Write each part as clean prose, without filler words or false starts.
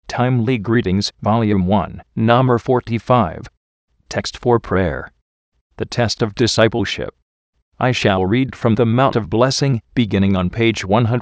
Timely Greetings, Volume 1, Number 45. Text for Prayer. The Test of Discipleship. I shall read from the Mount of Blessing, beginning on page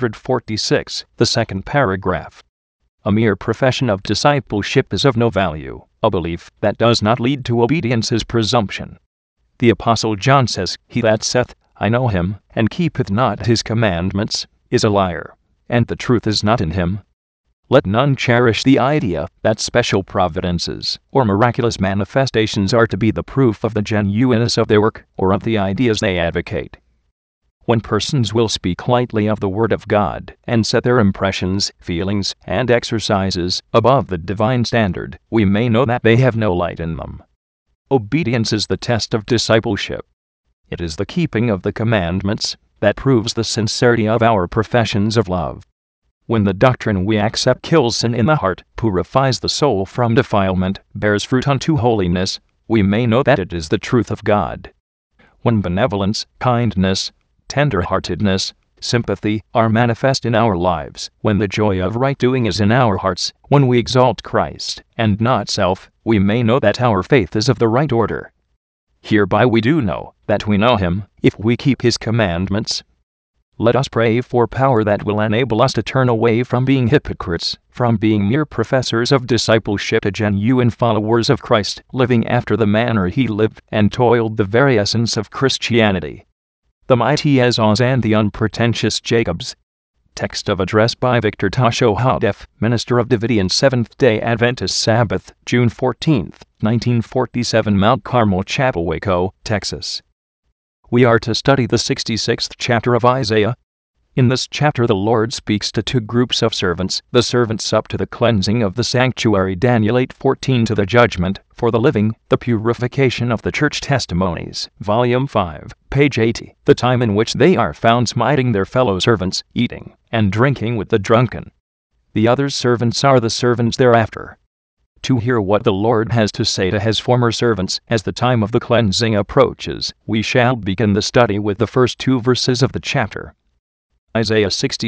146, the second paragraph. A mere profession of discipleship is of no value. A belief that does not lead to obedience is presumption. The Apostle John says, "He that saith, I know him, and keepeth not his commandments, is a liar, and the truth is not in him." Let none cherish the idea that special providences or miraculous manifestations are to be the proof of the genuineness of their work or of the ideas they advocate. When persons will speak lightly of the Word of God and set their impressions, feelings, and exercises above the divine standard, we may know that they have no light in them. Obedience is the test of discipleship. It is the keeping of the commandments that proves the sincerity of our professions of love. When the doctrine we accept kills sin in the heart, purifies the soul from defilement, bears fruit unto holiness, we may know that it is the truth of God. When benevolence, kindness, tender-heartedness, sympathy are manifest in our lives, when the joy of right doing is in our hearts, when we exalt Christ and not self, we may know that our faith is of the right order. Hereby we do know that we know Him, if we keep His commandments. Let us pray for power that will enable us to turn away from being hypocrites, from being mere professors of discipleship to genuine followers of Christ, living after the manner He lived and toiled, the very essence of Christianity. The mighty Esau's and the unpretentious Jacob's. Text of address by Victor Tasho Hadef, Minister of Davidian Seventh-day Adventist Sabbath, June 14, 1947, Mount Carmel Chapel, Waco, Texas. We are to study the 66th chapter of Isaiah. In this chapter the Lord speaks to two groups of servants, the servants up to the cleansing of the sanctuary, Daniel 8:14, to the judgment for the living, the purification of the church testimonies, Volume 5, page 80, the time in which they are found smiting their fellow servants, eating and drinking with the drunken. The other servants are the servants thereafter. To hear what the Lord has to say to His former servants as the time of the cleansing approaches, we shall begin the study with the first two verses of the chapter. Isaiah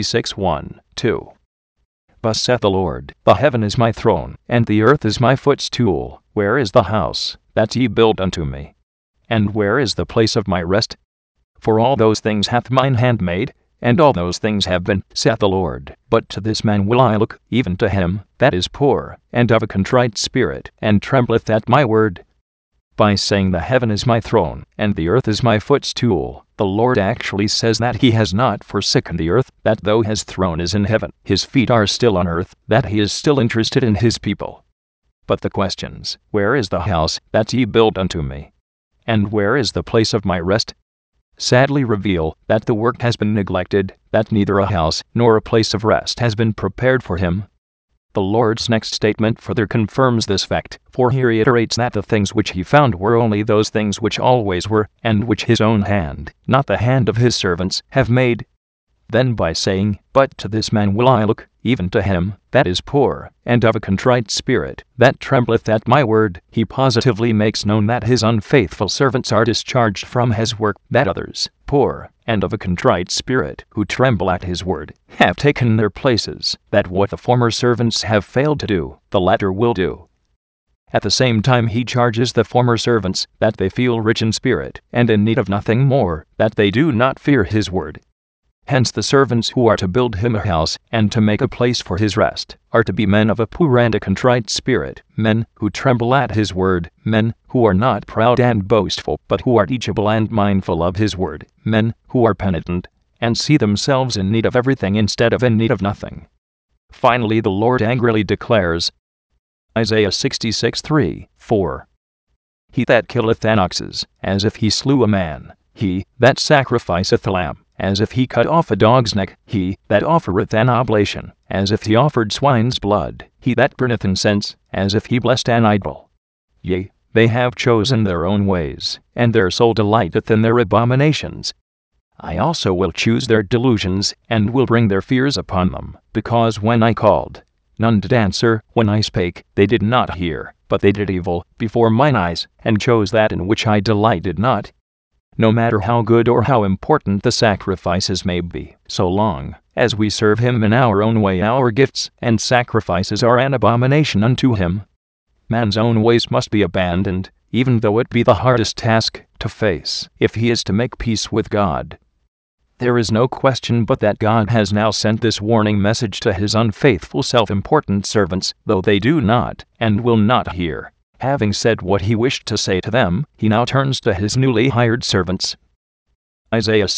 66:1-2. Thus saith the Lord, The heaven is my throne, and the earth is my footstool. Where is the house that ye built unto me? And where is the place of my rest? For all those things hath mine hand made, and all those things have been, saith the Lord. But to this man will I look, even to him that is poor, and of a contrite spirit, and trembleth at my word. By saying the heaven is my throne, and the earth is my footstool, the Lord actually says that He has not forsaken the earth, that though His throne is in heaven, His feet are still on earth, that He is still interested in His people. But the questions, where is the house that ye built unto me? And where is the place of my rest? Sadly reveal that the work has been neglected, that neither a house nor a place of rest has been prepared for Him. The Lord's next statement further confirms this fact, for He reiterates that the things which He found were only those things which always were, and which His own hand, not the hand of His servants, have made. Then by saying, But to this man will I look, even to him that is poor, and of a contrite spirit, that trembleth at my word, He positively makes known that His unfaithful servants are discharged from His work, that others, poor, and of a contrite spirit, who tremble at His word, have taken their places, that what the former servants have failed to do, the latter will do. At the same time He charges the former servants that they feel rich in spirit, and in need of nothing more, that they do not fear His word. Hence the servants who are to build Him a house, and to make a place for His rest, are to be men of a poor and a contrite spirit, men who tremble at His word, men who are not proud and boastful, but who are teachable and mindful of His word, men who are penitent, and see themselves in need of everything instead of in need of nothing. Finally the Lord angrily declares, Isaiah 66:3-4. He that killeth an oxes, as if he slew a man, he that sacrificeth a lamb, as if he cut off a dog's neck, he that offereth an oblation, as if he offered swine's blood, he that burneth incense, as if he blessed an idol. Yea, they have chosen their own ways, and their soul delighteth in their abominations. I also will choose their delusions, and will bring their fears upon them, because when I called, none did answer, when I spake, they did not hear, but they did evil before mine eyes, and chose that in which I delighted not. no matter how good or how important the sacrifices may be, so long as we serve Him in our own way. Our gifts and sacrifices are an abomination unto Him. Man's own ways must be abandoned, even though it be the hardest task to face, if he is to make peace with God. There is no question but that God has now sent this warning message to His unfaithful, self-important servants, though they do not and will not hear. Having said what He wished to say to them, He now turns to His newly hired servants. Isaiah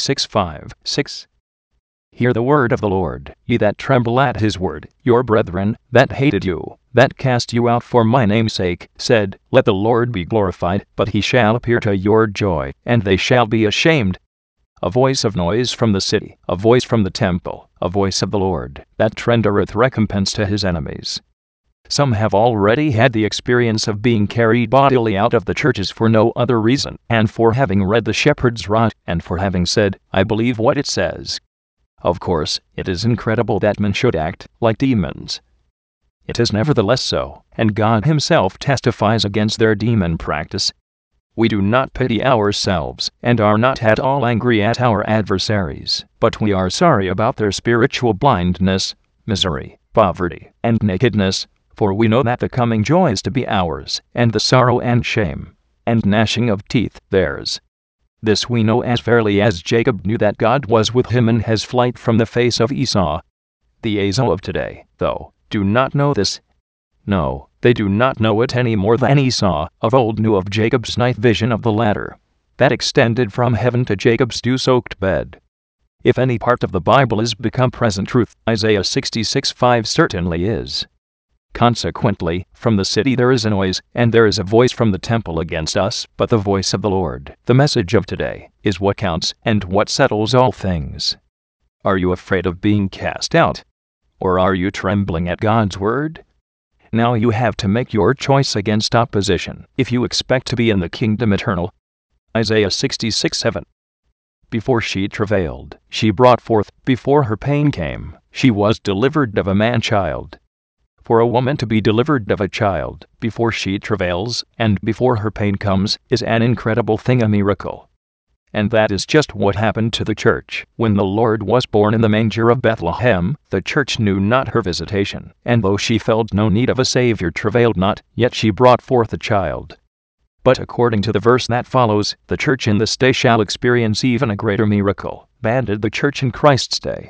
66:5-6. Hear the word of the Lord, ye that tremble at His word, your brethren, that hated you, that cast you out for my name's sake, said, Let the Lord be glorified, but He shall appear to your joy, and they shall be ashamed. A voice of noise from the city, a voice from the temple, a voice of the Lord, that rendereth recompense to His enemies. Some have already had the experience of being carried bodily out of the churches for no other reason, and for having read the shepherd's rod, and for having said, I believe what it says. Of course, it is incredible that men should act like demons. It is nevertheless so, and God Himself testifies against their demon practice. We do not pity ourselves, and are not at all angry at our adversaries, but we are sorry about their spiritual blindness, misery, poverty, and nakedness, for we know that the coming joy is to be ours, and the sorrow and shame, and gnashing of teeth theirs. This we know as verily as Jacob knew that God was with him in his flight from the face of Esau. The Esau of today, though, do not know this. No, they do not know it any more than Esau of old knew of Jacob's night vision of the ladder, that extended from heaven to Jacob's dew-soaked bed. If any part of the Bible is become present truth, Isaiah 66:5 certainly is. Consequently, from the city there is a noise, and there is a voice from the temple against us, but the voice of the Lord, the message of today, is what counts, and what settles all things. Are you afraid of being cast out? Or are you trembling at God's word? Now you have to make your choice against opposition, if you expect to be in the kingdom eternal. Isaiah 66:7. Before she travailed, she brought forth, before her pain came, she was delivered of a man-child. For a woman to be delivered of a child, before she travails, and before her pain comes, is an incredible thing, a miracle. And that is just what happened to the church. When the Lord was born in the manger of Bethlehem, the church knew not her visitation, and though she felt no need of a Savior, travailed not, yet she brought forth a child. But according to the verse that follows, the church in this day shall experience even a greater miracle, than did the church in Christ's day.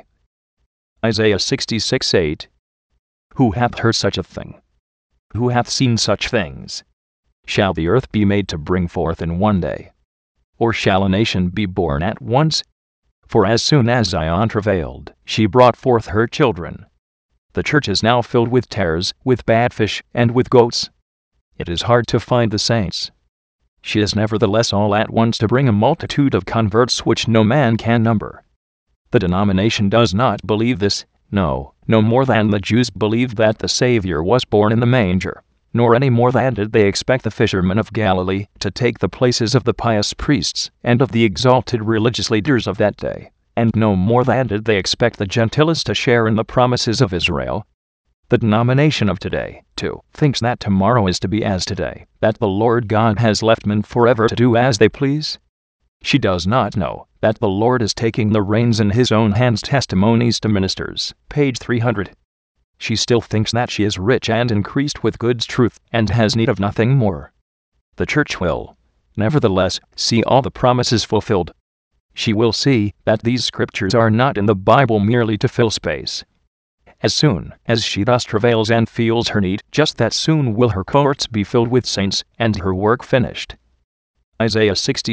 Isaiah 66:8. Who hath heard such a thing? Who hath seen such things? Shall the earth be made to bring forth in one day? Or shall a nation be born at once? For as soon as Zion travailed, she brought forth her children. The church is now filled with tares, with bad fish, and with goats. It is hard to find the saints. She is nevertheless all at once to bring a multitude of converts which no man can number. The denomination does not believe this, no more than the Jews believed that the Savior was born in the manger, nor any more than did they expect the fishermen of Galilee to take the places of the pious priests and of the exalted religious leaders of that day, and no more than did they expect the Gentiles to share in the promises of Israel. The denomination of today, too, thinks that tomorrow is to be as today, that the Lord God has left men forever to do as they please. She does not know that the Lord is taking the reins in His own hands. Testimonies to Ministers, page 300. She still thinks that she is rich and increased with God's truth, and has need of nothing more. The church will, nevertheless, see all the promises fulfilled. She will see that these scriptures are not in the Bible merely to fill space. As soon as she thus travails and feels her need, just that soon will her cohorts be filled with saints, and her work finished. Isaiah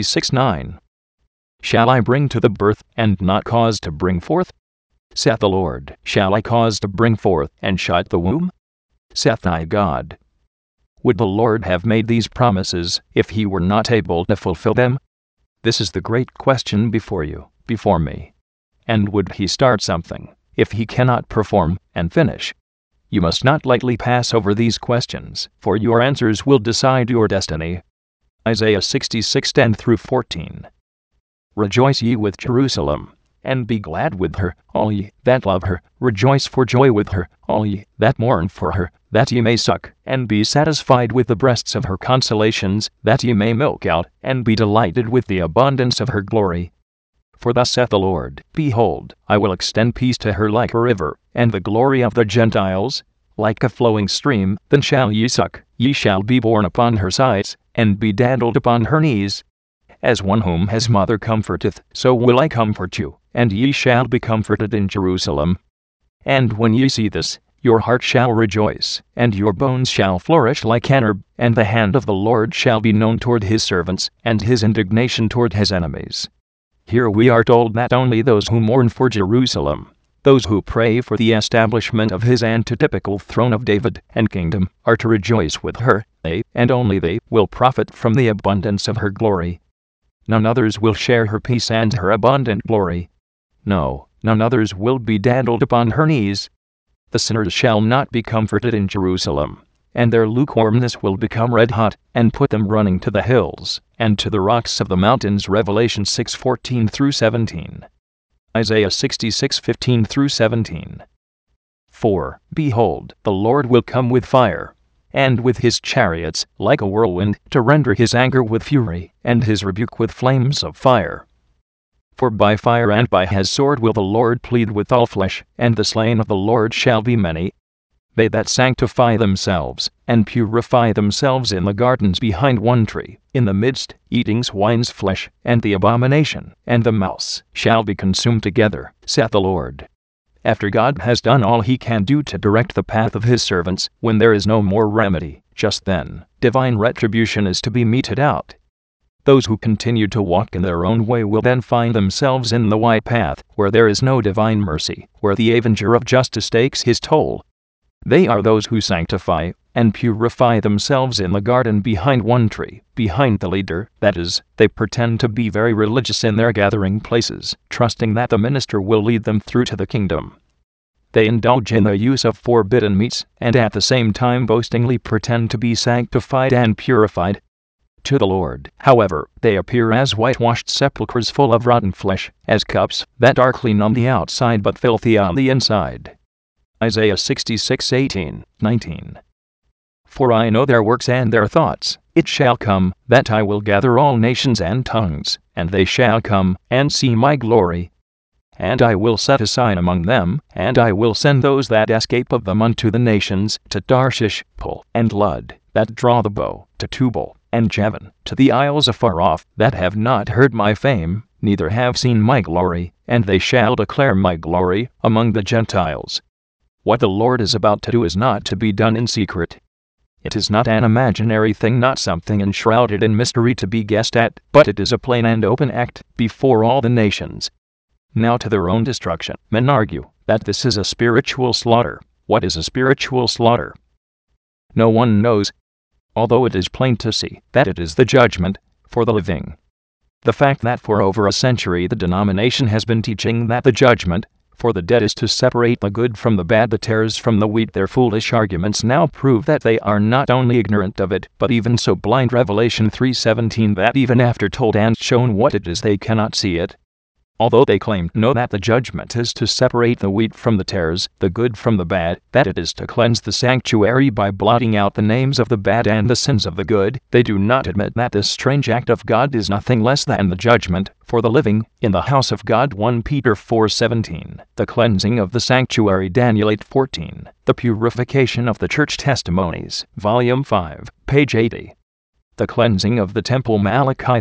66:9. Shall I bring to the birth, and not cause to bring forth? Saith the Lord. Shall I cause to bring forth, and shut the womb? Saith thy God. Would the Lord have made these promises, if He were not able to fulfill them? This is the great question before you, before me. And would He start something, if He cannot perform and finish? You must not lightly pass over these questions, for your answers will decide your destiny. Isaiah 66:10-14. Rejoice ye with Jerusalem, and be glad with her, all ye that love her, rejoice for joy with her, all ye that mourn for her, that ye may suck, and be satisfied with the breasts of her consolations, that ye may milk out, and be delighted with the abundance of her glory. For thus saith the Lord, Behold, I will extend peace to her like a river, and the glory of the Gentiles like a flowing stream. Then shall ye suck, ye shall be borne upon her sides, and be dandled upon her knees. As one whom his mother comforteth, so will I comfort you, and ye shall be comforted in Jerusalem. And when ye see this, your heart shall rejoice, and your bones shall flourish like an herb, and the hand of the Lord shall be known toward his servants, and his indignation toward his enemies. Here we are told that only those who mourn for Jerusalem, those who pray for the establishment of his antitypical throne of David and kingdom, are to rejoice with her. They, and only they, will profit from the abundance of her glory. None others will share her peace and her abundant glory. No, none others will be dandled upon her knees. The sinners shall not be comforted in Jerusalem, and their lukewarmness will become red hot, and put them running to the hills, and to the rocks of the mountains. Revelation 6:14-17. Isaiah 66:15-17. 4. Behold, the Lord will come with fire, and with his chariots, like a whirlwind, to render his anger with fury, and his rebuke with flames of fire. For by fire and by his sword will the Lord plead with all flesh, and the slain of the Lord shall be many. They that sanctify themselves, and purify themselves in the gardens behind one tree, in the midst, eating swine's flesh, and the abomination, and the mouse, shall be consumed together, saith the Lord. After God has done all he can do to direct the path of his servants, when there is no more remedy, just then, divine retribution is to be meted out. Those who continue to walk in their own way will then find themselves in the wide path, where there is no divine mercy, where the avenger of justice takes his toll. They are those who sanctify and purify themselves in the garden behind one tree, behind the leader, that is, they pretend to be very religious in their gathering places, trusting that the minister will lead them through to the kingdom. They indulge in the use of forbidden meats, and at the same time boastingly pretend to be sanctified and purified. To the Lord, however, they appear as whitewashed sepulchres full of rotten flesh, as cups that are clean on the outside but filthy on the inside. Isaiah 66:18-19. For I know their works and their thoughts. It shall come, that I will gather all nations and tongues, and they shall come, and see my glory. And I will set a sign among them, and I will send those that escape of them unto the nations, to Tarshish, Pul, and Lud, that draw the bow, to Tubal, and Javan, to the isles afar off, that have not heard my fame, neither have seen my glory, and they shall declare my glory among the Gentiles. What the Lord is about to do is not to be done in secret. It is not an imaginary thing, not something enshrouded in mystery to be guessed at, but it is a plain and open act before all the nations. Now to their own destruction, men argue that this is a spiritual slaughter. What is a spiritual slaughter? No one knows, although it is plain to see that it is the judgment for the living. The fact that for over a century the denomination has been teaching that the judgment for the dead is to separate the good from the bad, the tares from the wheat, their foolish arguments now prove that they are not only ignorant of it, but even so blind. Revelation 3:17, that even after told and shown what it is, they cannot see it. Although they claim to know that the judgment is to separate the wheat from the tares, the good from the bad, that it is to cleanse the sanctuary by blotting out the names of the bad and the sins of the good, they do not admit that this strange act of God is nothing less than the judgment for the living in the house of God. 1 Peter 4:17, the cleansing of the sanctuary. Daniel 8:14, the purification of the church testimonies. Volume 5, page 80. The cleansing of the temple. Malachi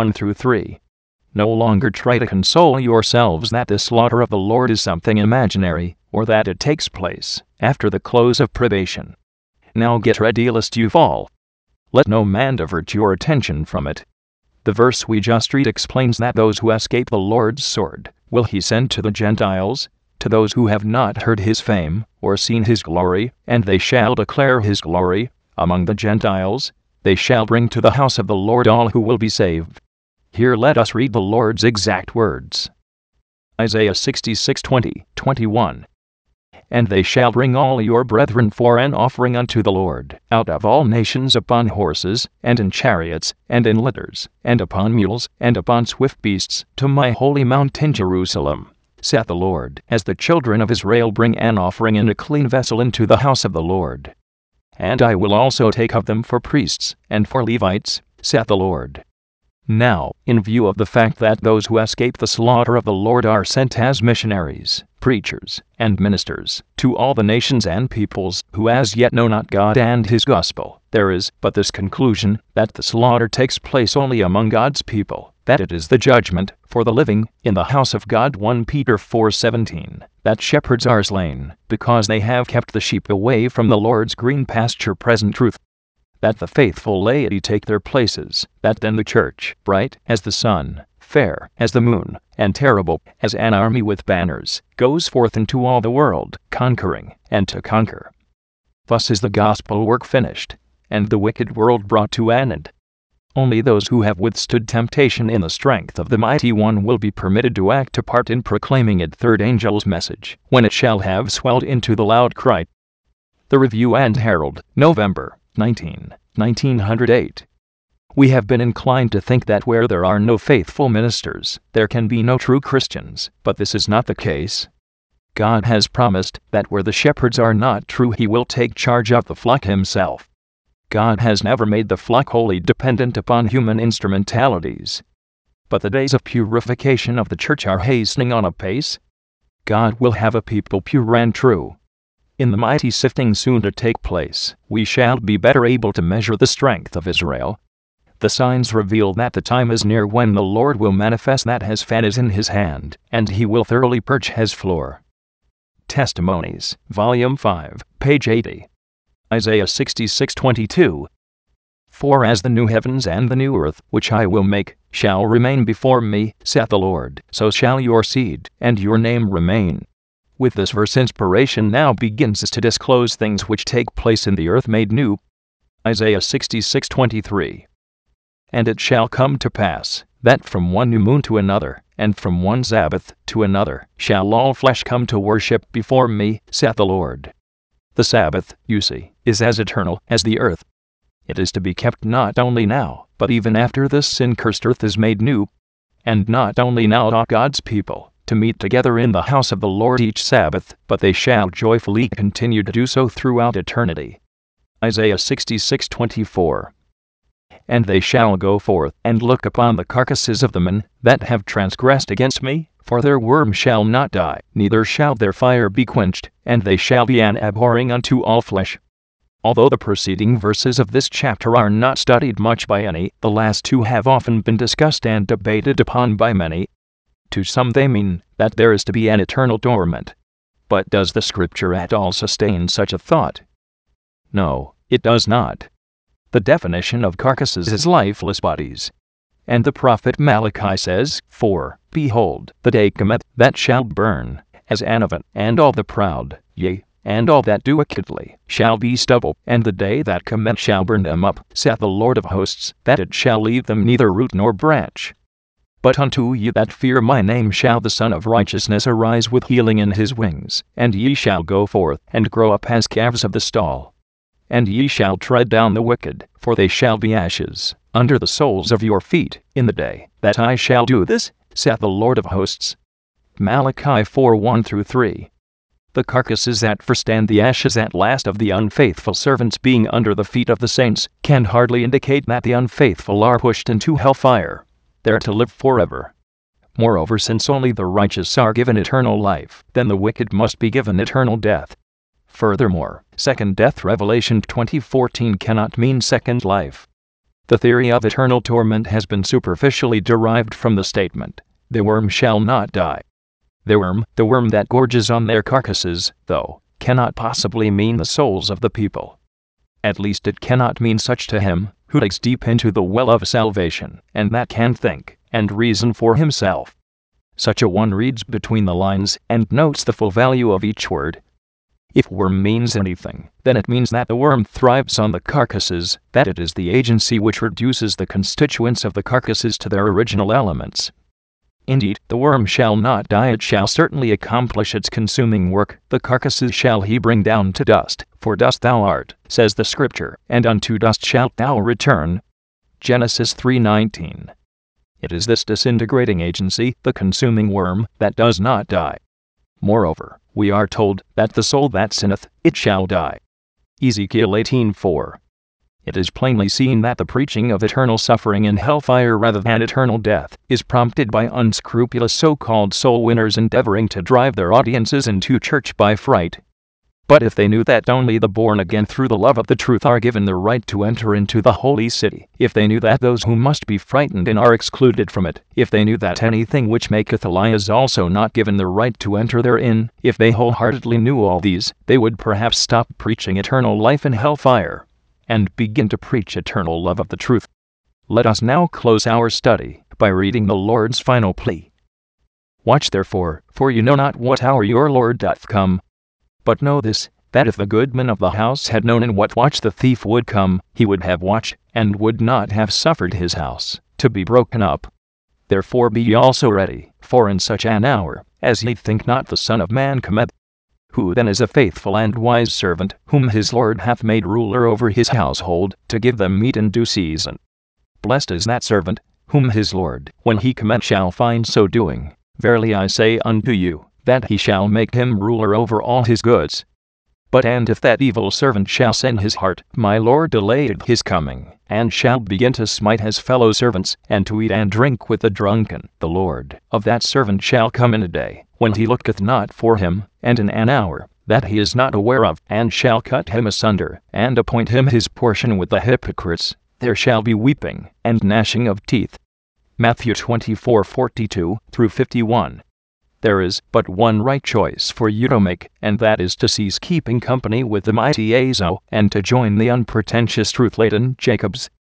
3:1-3. No longer try to console yourselves that the slaughter of the Lord is something imaginary, or that it takes place after the close of probation. Now get ready lest you fall. Let no man divert your attention from it. The verse we just read explains that those who escape the Lord's sword will he send to the Gentiles, to those who have not heard his fame or seen his glory, and they shall declare his glory among the Gentiles. They shall bring to the house of the Lord all who will be saved. Here let us read the Lord's exact words. Isaiah 66:20-21. And they shall bring all your brethren for an offering unto the Lord, out of all nations, upon horses, and in chariots, and in litters, and upon mules, and upon swift beasts, to my holy mountain Jerusalem, saith the Lord, as the children of Israel bring an offering in a clean vessel into the house of the Lord. And I will also take of them for priests, and for Levites, saith the Lord. Now, in view of the fact that those who escape the slaughter of the Lord are sent as missionaries, preachers, and ministers, to all the nations and peoples who as yet know not God and His gospel, there is but this conclusion, that the slaughter takes place only among God's people, that it is the judgment for the living in the house of God. 1 Peter 4:17, that shepherds are slain, because they have kept the sheep away from the Lord's green pasture. Present truth. That the faithful laity take their places, that then the church, bright as the sun, fair as the moon, and terrible as an army with banners, goes forth into all the world, conquering, and to conquer. Thus is the gospel work finished, and the wicked world brought to an end. Only those who have withstood temptation in the strength of the Mighty One will be permitted to act a part in proclaiming it. Third angel's message, when it shall have swelled into the loud cry. The Review and Herald, November 1908. We have been inclined to think that where there are no faithful ministers, there can be no true Christians, but this is not the case. God has promised that where the shepherds are not true, He will take charge of the flock Himself. God has never made the flock wholly dependent upon human instrumentalities. But the days of purification of the church are hastening on apace. God will have a people pure and true. In the mighty sifting soon to take place, we shall be better able to measure the strength of Israel. The signs reveal that the time is near when the Lord will manifest that His fan is in His hand, and He will thoroughly purge His floor. Testimonies, Volume 5, page 80. Isaiah 66:22. For as the new heavens and the new earth, which I will make, shall remain before me, saith the Lord, so shall your seed and your name remain. With this verse, inspiration now begins to disclose things which take place in the earth made new. Isaiah 66:23. And it shall come to pass, that from one new moon to another, and from one Sabbath to another, shall all flesh come to worship before me, saith the Lord. The Sabbath, you see, is as eternal as the earth. It is to be kept not only now, but even after this sin-cursed earth is made new. And not only now ought God's people to meet together in the house of the Lord each Sabbath, but they shall joyfully continue to do so throughout eternity. Isaiah 66:24. And they shall go forth and look upon the carcasses of the men that have transgressed against me, for their worm shall not die, neither shall their fire be quenched, and they shall be an abhorring unto all flesh. Although the preceding verses of this chapter are not studied much by any, the last two have often been discussed and debated upon by many. To some they mean that there is to be an eternal torment. But does the Scripture at all sustain such a thought? No, it does not. The definition of carcasses is lifeless bodies. And the prophet Malachi says, For, behold, the day cometh, that shall burn, as an oven, and all the proud, yea, and all that do wickedly, shall be stubble, and the day that cometh shall burn them up, saith the Lord of hosts, that it shall leave them neither root nor branch. But unto ye that fear my name shall the Son of Righteousness arise with healing in His wings, and ye shall go forth, and grow up as calves of the stall. And ye shall tread down the wicked, for they shall be ashes under the soles of your feet, in the day that I shall do this, saith the Lord of hosts. Malachi 4:1-3. The carcasses at first and the ashes at last of the unfaithful servants being under the feet of the saints, can hardly indicate that the unfaithful are pushed into hellfire, there to live forever. Moreover, since only the righteous are given eternal life, then the wicked must be given eternal death. Furthermore, second death Revelation 20:14 cannot mean second life. The theory of eternal torment has been superficially derived from the statement, the worm shall not die. The worm that gorges on their carcasses, though, cannot possibly mean the souls of the people. At least it cannot mean such to him who digs deep into the well of salvation, and that can think and reason for himself. Such a one reads between the lines and notes the full value of each word. If worm means anything, then it means that the worm thrives on the carcasses, that it is the agency which reduces the constituents of the carcasses to their original elements. Indeed, the worm shall not die, it shall certainly accomplish its consuming work. The carcasses shall he bring down to dust, for dust thou art, says the Scripture, and unto dust shalt thou return. Genesis 3:19. It is this disintegrating agency, the consuming worm, that does not die. Moreover, we are told that the soul that sinneth, it shall die. Ezekiel 18:4. It is plainly seen that the preaching of eternal suffering in hellfire rather than eternal death is prompted by unscrupulous so-called soul winners endeavoring to drive their audiences into church by fright. But if they knew that only the born again through the love of the truth are given the right to enter into the holy city, if they knew that those who must be frightened in are excluded from it, if they knew that anything which maketh a lie is also not given the right to enter therein, if they wholeheartedly knew all these, they would perhaps stop preaching eternal life in hellfire and begin to preach eternal love of the truth. Let us now close our study by reading the Lord's final plea. Watch therefore, for you know not what hour your Lord doth come. But know this, that if the goodman of the house had known in what watch the thief would come, he would have watched, and would not have suffered his house to be broken up. Therefore be ye also ready, for in such an hour as ye think not the Son of Man cometh. Who then is a faithful and wise servant, whom his Lord hath made ruler over his household, to give them meat in due season? Blessed is that servant, whom his Lord, when he cometh, shall find so doing. Verily I say unto you, that he shall make him ruler over all his goods. But and if that evil servant shall say in his heart, My Lord delayed his coming, and shall begin to smite his fellow servants, and to eat and drink with the drunken, the Lord of that servant shall come in a day, when he looketh not for him, and in an hour that he is not aware of, and shall cut him asunder, and appoint him his portion with the hypocrites. There shall be weeping, and gnashing of teeth. Matthew 24:42-51. There is but one right choice for you to make, and that is to cease keeping company with the mighty Azo, and to join the unpretentious truth-laden Jacobs,